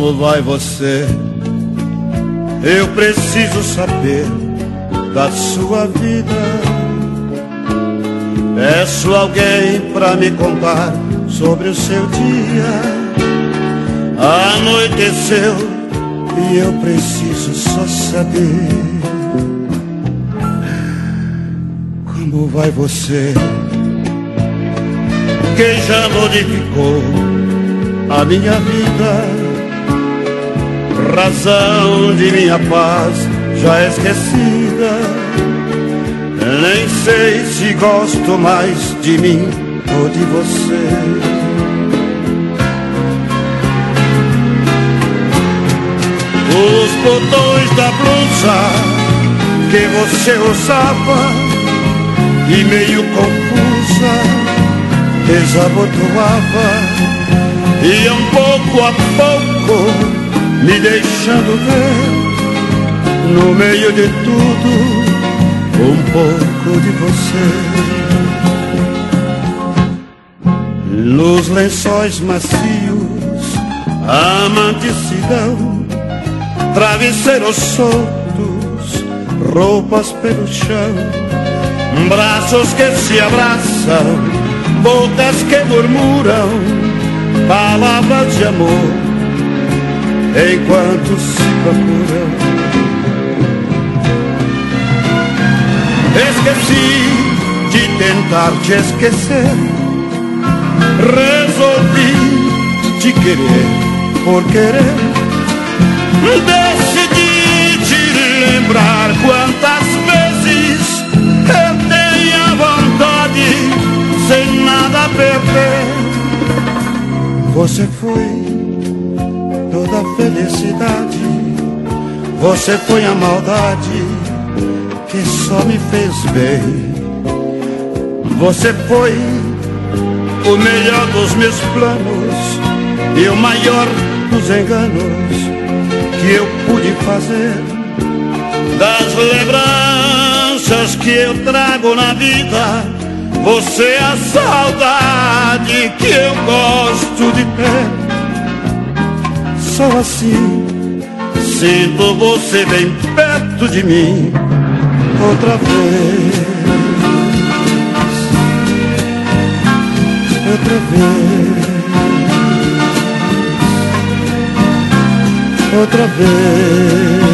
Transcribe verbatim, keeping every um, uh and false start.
Como vai você? Eu preciso saber da sua vida. Peço alguém pra me contar sobre o seu dia. Anoiteceu e eu preciso só saber. Como vai você? Quem já modificou a minha vida? Razão de minha paz já esquecida. Nem sei se gosto mais de mim ou de você. Os botões da blusa que você usava e meio confusa desabotoava, e um pouco a pouco me deixando ver, no meio de tudo, um pouco de você. Nos lençóis macios, a manticidão, travesseiros soltos, roupas pelo chão, braços que se abraçam, bocas que murmuram palavras de amor enquanto se procuram. Esqueci de tentar te esquecer, resolvi te querer por querer. Decidi te lembrar quantas vezes eu tenho a vontade, sem nada a perder. Você foi toda a felicidade, você foi a maldade que só me fez bem. Você foi o melhor dos meus planos e o maior dos enganos que eu pude fazer. Das lembranças que eu trago na vida, você é a saudade que eu gosto de ter. Só assim sinto você bem perto de mim outra vez, outra vez, outra vez.